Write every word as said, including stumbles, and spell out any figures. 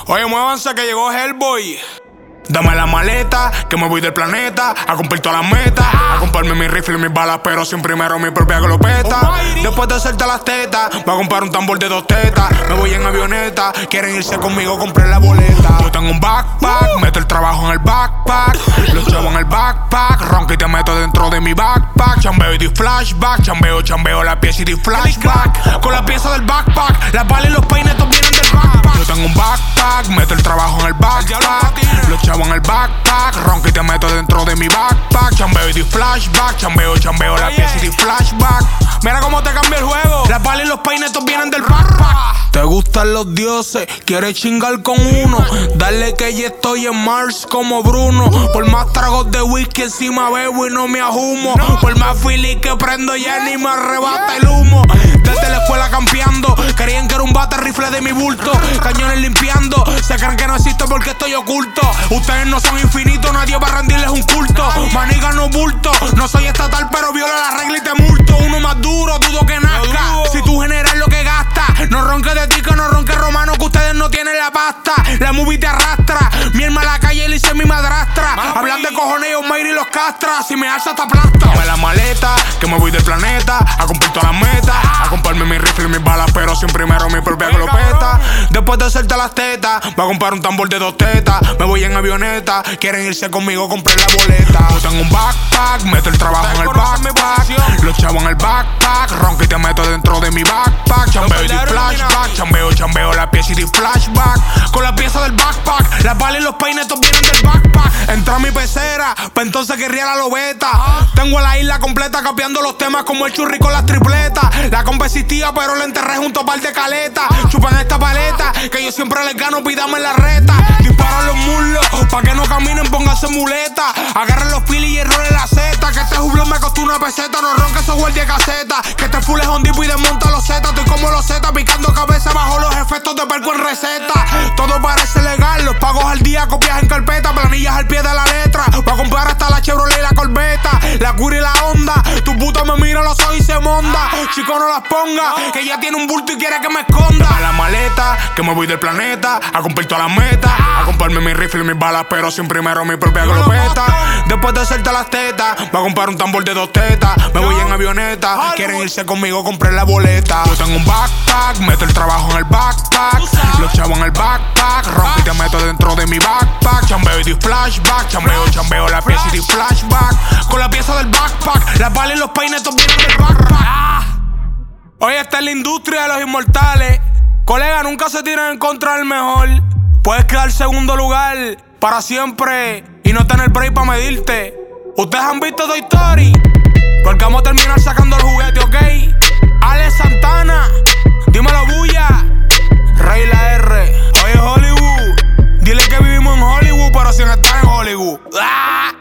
Oye, muévanse que llegó Hellboy. Dame la maleta, que me voy del planeta a cumplir todas las metas, a comprarme mi rifle y mis balas, pero sin primero mi propia glopeta. Después de hacerte las tetas, voy a comprar un tambor de dos tetas. Me voy en avioneta, quieren irse conmigo, compré la boleta. Yo tengo un backpack, meto el trabajo en el backpack, los llevo en el backpack, ronco y te meto dentro de mi backpack. Chambeo y di flashback, chambeo, chambeo la pieza y di flashback. Con la pieza del backpack, las balas y los peines todos vienen del backpack. Yo tengo un backpack, meto el trabajo en el backpack, los llevo en el backpack, ronco y te meto dentro de mi backpack. Chambeo y di flashback, chambeo, chambeo la pieza y di flashback. Mira cómo te cambia el juego, las balas y los peines todos vienen del backpack. Te gustan los dioses, quieres chingar con uno, dale que ya estoy en Mars como Bruno. Por más tragos de whisky encima bebo y no me ajumo, por más fili que prendo ya ni me arrebata el humo. Desde la escuela campeando, querían que era un bate rifle de mi bulto, cañones limpiando, se creen que no existo porque estoy oculto. Ustedes no son infinitos, nadie va a rendirles un culto. Maniga no bulto, no soy estatal pero viola la regla y te multo. Uno más duro, dudo que nazca, si tú generas lo que gastas. No ronques de ti que no ronques romano, que ustedes no tienen la pasta. La movie te arrastra, mi hermana a la calle le hice mi madrastra. Hablan de cojones y Mayri los castra, si me alza te aplasta. Dame la maleta, que me voy del planeta a cumplir todas las metas, a comprarme mi rifle y mis balas, pero sin primero mi propia glopeta. Después de hacerte las tetas, voy a comprar un tambor de dos tetas. Me voy en avioneta, quieren irse conmigo, compré la boleta. Yo tengo un backpack, meto el trabajo en el backpack, los chavos en el backpack, ronco y te meto dentro de mi backpack. Chambeo y di flashback, chambeo, chambeo la pieza y di flashback. Con la pieza del backpack, las balas y los peines todos vienen del backpack. Entra a mi pecera, pa' entonces querría la lobeta. Tengo a la isla completa capeando los temas como el churri con las tripletas. La compa existía pero la enterré junto a par de caletas. Chupan esta paleta, que yo siempre les gano, pídame la reta. Disparo los muslos, pa' que no caminen, pónganse muleta. Agarren los pilis y errores la zeta, que este jublón me costó una peseta. No ronca esos guardia caseta, que este full es hondipo y desmonta los zetas. Estoy como los zetas, picando cabeza bajo los efectos de perco en receta. Todo parece legal, los pagos al día, copias en carpeta, planillas al pie de la letra. Voy a comprar hasta la Chevrolet y la Corbeta, la Cura y la Honda. Tu puta me mira los ojos y se monda. Chico, no las ponga, que ya tiene un bulto y quiere que me esconda. Dame la maleta, que me voy del planeta a cumplir todas las metas, a comprarme mi rifle y mis balas, pero sin primero mi propia glopeta. Después de hacerte las tetas, voy a comprar un tambor de dos tetas. Me voy en avioneta, quieren irse conmigo, compré la boleta. Yo tengo un backpack, meto el trabajo en el backpack, los chavos en el backpack, ronco y te meto dentro de mi backpack. Chambeo y di flashback, chambeo, chambeo la pieza y di flashback. Con la pieza del backpack, las balas y los peines todos vienen del backpack. Hoy está en la industria de los inmortales. Colega, nunca se tiran en contra del mejor. Puedes quedar segundo lugar para siempre y no tener break para medirte. Ustedes han visto Toy Story, porque vamos a terminar sacando el juguete, ¿ok? Alex Santana, dímelo bulla, Rey la R. Oye Hollywood, dile que vivimos en Hollywood pero sin estar en Hollywood. ¡Ah!